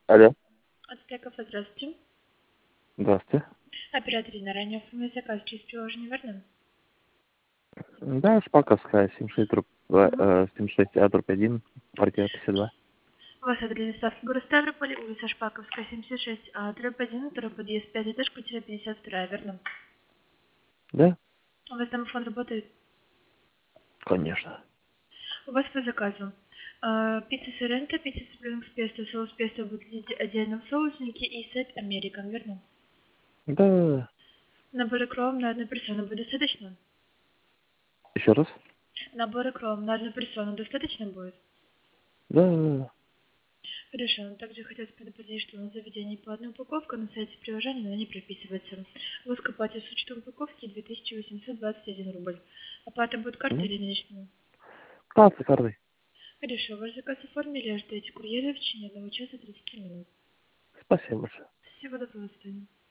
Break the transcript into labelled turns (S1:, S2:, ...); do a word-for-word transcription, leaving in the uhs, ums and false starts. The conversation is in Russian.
S1: Алло.
S2: От Стеков, здравствуйте.
S1: Здравствуйте.
S2: Оператор на ранее оформил заказ через приложение, верно?
S1: Да, Шпаковская, семьдесят шесть, дробь, два,
S2: Угу.
S1: э, семьдесят шесть А, дробь один, квартира пятьдесят два.
S2: У вас адрес доставки город Ставрополь, улица Шпаковская, семьдесят шесть, а дробь один, второй подъезд, пять этаж, квартира пятьдесят два, верно?
S1: Да?
S2: У вас домофон работает?
S1: Конечно.
S2: У вас по заказу. А, пицца Соренто, пицца цыпленок с песто, соус песто будет отдельно в соуснике и сет Американ, верно?
S1: Да.
S2: Наборы кром на одну персону будет достаточно?
S1: Еще раз?
S2: Наборы кром на одну персону достаточно будет?
S1: Да.
S2: Хорошо. Также хотелось предупредить, что на заведении по одной упаковке на сайте приложения она не прописывается. Вы скупаете с учетом упаковки две тысячи восемьсот двадцать один рубль. Оплата будет картой
S1: Ну,
S2: или наличными?
S1: карты, карты.
S2: Хорошо. Ваш заказ оформили, ожидаете курьера в течение одного часа тридцати минут.
S1: Спасибо большое.
S2: Всего доброго, до свидания.